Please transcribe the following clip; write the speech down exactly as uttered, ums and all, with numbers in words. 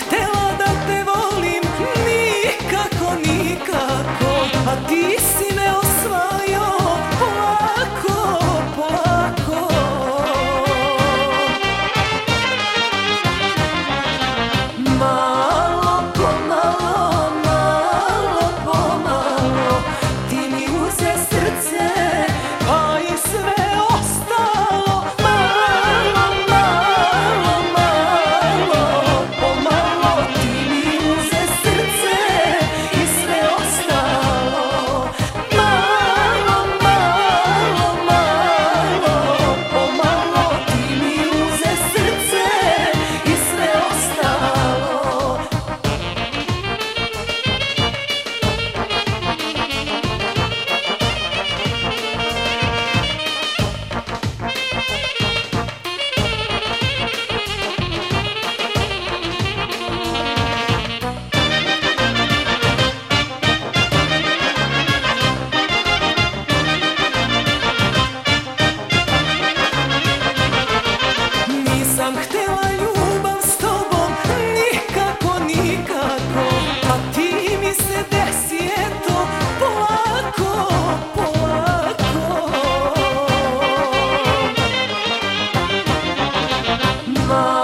htela da te volim, nikako, nikako, a ti si me osvajao polako, polako. Malo pomalo, malo pomalo, ti mi uze srce, pa i sve ostalo. Malo, malo, malo pomalo, ti mi uze srce i sve ostalo. Malo, malo, malo pomalo, ti mi uze srce i sve ostalo. Nisam htela ljubav s tobom, nikako, nikako, a ti mi se desi, eto, polako, polako.